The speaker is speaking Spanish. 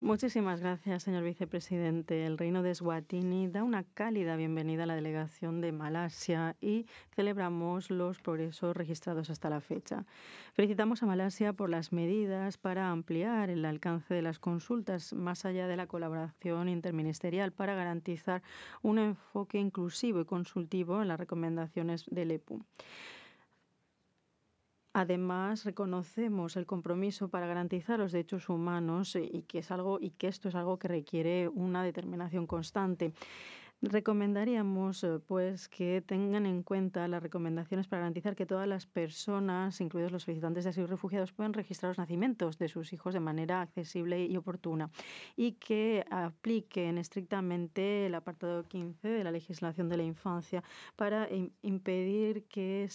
Muchísimas gracias, señor vicepresidente. El Reino de Eswatini da una cálida bienvenida a la delegación de Malasia y celebramos los progresos registrados hasta la fecha. Felicitamos a Malasia por las medidas para ampliar el alcance de las consultas más allá de la colaboración interministerial para garantizar un enfoque inclusivo y consultivo en las recomendaciones del EPU. Además, reconocemos el compromiso para garantizar los derechos humanos y que esto es algo que requiere una determinación constante. Recomendaríamos, pues, que tengan en cuenta las recomendaciones para garantizar que todas las personas, incluidos los solicitantes de asilo y refugiados, puedan registrar los nacimientos de sus hijos de manera accesible y oportuna y que apliquen estrictamente el apartado 15 de la legislación de la infancia para impedir que